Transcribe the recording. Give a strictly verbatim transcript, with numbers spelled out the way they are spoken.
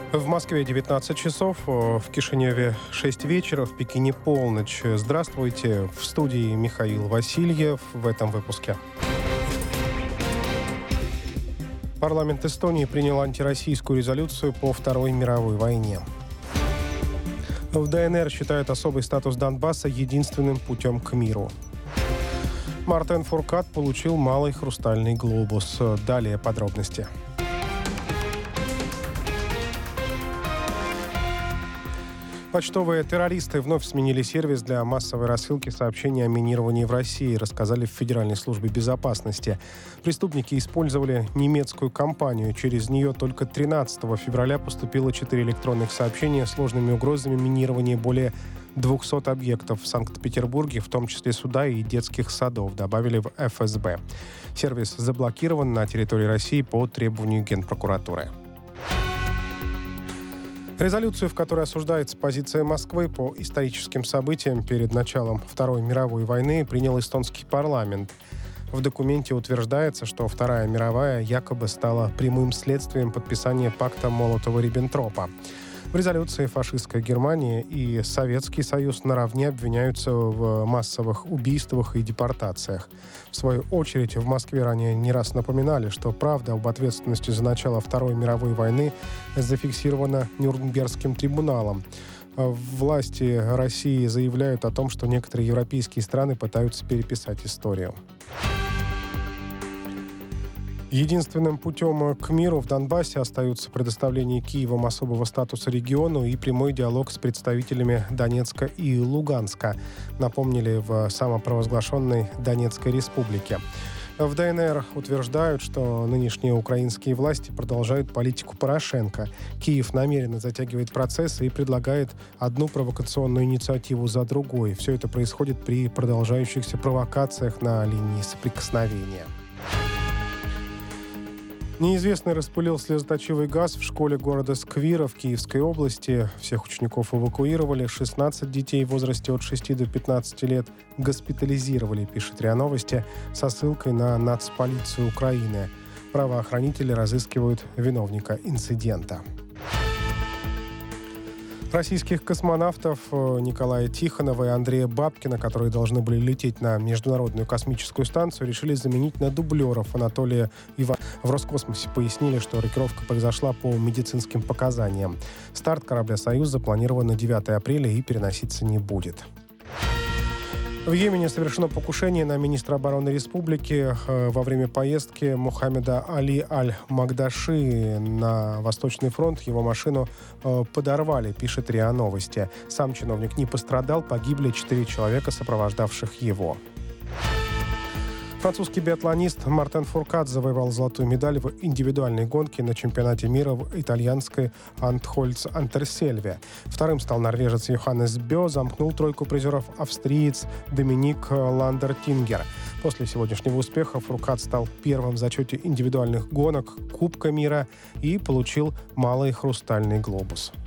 В Москве девятнадцать часов, в Кишиневе шесть вечера, в Пекине полночь. Здравствуйте, в студии Михаил Васильев в этом выпуске. Парламент Эстонии принял антироссийскую резолюцию по Второй мировой войне. В ДНР считают особый статус Донбасса единственным путем к миру. Мартен Фуркат получил малый хрустальный глобус. Далее подробности. Почтовые террористы вновь сменили сервис для массовой рассылки сообщений о минировании в России, рассказали в Федеральной службе безопасности. Преступники использовали немецкую компанию. Через нее только тринадцатого февраля поступило четыре электронных сообщения с сложными угрозами минирования более двухсот объектов в Санкт-Петербурге, в том числе суда и детских садов, добавили в эф эс бэ. Сервис заблокирован на территории России по требованию Генпрокуратуры. Резолюцию, в которой осуждается позиция Москвы по историческим событиям перед началом Второй мировой войны, принял эстонский парламент. В документе утверждается, что Вторая мировая якобы стала прямым следствием подписания пакта Молотова-Риббентропа. В резолюции фашистская Германия и Советский Союз наравне обвиняются в массовых убийствах и депортациях. В свою очередь, в Москве ранее не раз напоминали, что правда об ответственности за начало Второй мировой войны зафиксирована Нюрнбергским трибуналом. Власти России заявляют о том, что некоторые европейские страны пытаются переписать историю. Единственным путем к миру в Донбассе остаются предоставление Киевом особого статуса региону и прямой диалог с представителями Донецка и Луганска, напомнили в самопровозглашенной Донецкой республике. В ДНР утверждают, что нынешние украинские власти продолжают политику Порошенко. Киев намеренно затягивает процессы и предлагает одну провокационную инициативу за другой. Все это происходит при продолжающихся провокациях на линии соприкосновения. Неизвестный распылил слезоточивый газ в школе города Сквира в Киевской области. Всех учеников эвакуировали. шестнадцать детей в возрасте от шести до пятнадцати лет госпитализировали, пишет РИА Новости, со ссылкой на Нацполицию Украины. Правоохранители разыскивают виновника инцидента. Российских космонавтов Николая Тихонова и Андрея Бабкина, которые должны были лететь на Международную космическую станцию, решили заменить на дублеров Анатолия Иванова. В Роскосмосе пояснили, что рокировка произошла по медицинским показаниям. Старт корабля «Союз» запланирован на девятое апреля и переноситься не будет. В Йемене совершено покушение на министра обороны республики во время поездки Мухаммеда Али Аль-Магдаши на Восточный фронт. Его машину подорвали, пишет РИА Новости. Сам чиновник не пострадал, погибли четыре человека, сопровождавших его. Французский биатлонист Мартен Фуркат завоевал золотую медаль в индивидуальной гонке на чемпионате мира в итальянской Антхольц-Антерсельве. Вторым стал норвежец Йоханнес Бё, замкнул тройку призеров австриец Доминик Ландертингер. После сегодняшнего успеха Фуркат стал первым в зачете индивидуальных гонок Кубка мира и получил малый хрустальный глобус.